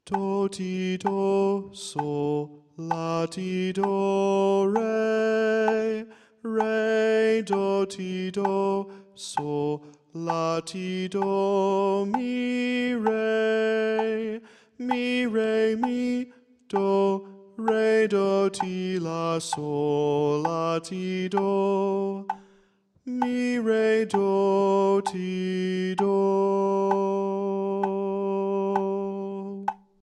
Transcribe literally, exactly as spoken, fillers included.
do ti do sol la ti do re re do ti do sol la ti do mi re mi re mi do re do ti la sol la ti do mi re do ti do